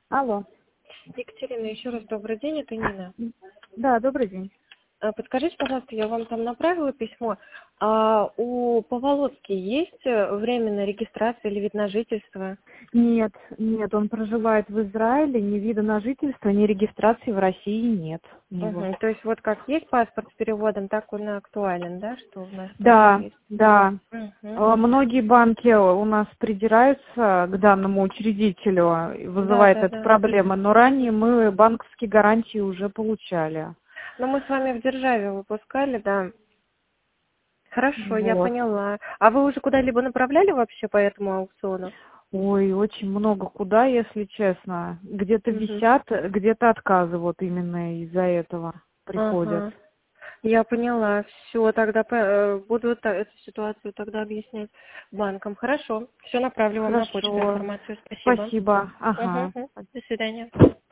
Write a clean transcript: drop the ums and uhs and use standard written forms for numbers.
Алло. Екатерина, еще раз добрый день, это Нина. Да, добрый день. Подскажите, пожалуйста, я вам там направила письмо. А у Поволоцки есть временная регистрация или вид на жительство? Нет, он проживает в Израиле, ни вида на жительство, ни регистрации в России нет у него. Угу. То есть вот как есть паспорт с переводом, так он актуален, да, что у нас тоже Да, есть? да. Угу. Многие банки у нас придираются к данному учредителю, и Да, вызывает да, это да. проблемы, но ранее мы банковские гарантии уже получали. Но мы с вами в державе выпускали, да. Хорошо, я Вот. поняла. А вы уже куда-либо направляли вообще по этому аукциону? Ой, очень много куда, если честно. Где-то Угу. висят, где-то отказывают именно из-за этого приходят. Ага. Я поняла. Все, тогда буду эту ситуацию тогда объяснять банкам. Хорошо. Все направлю вам на почту Хорошо. информацию. Спасибо. Спасибо. Ага. Угу. До свидания.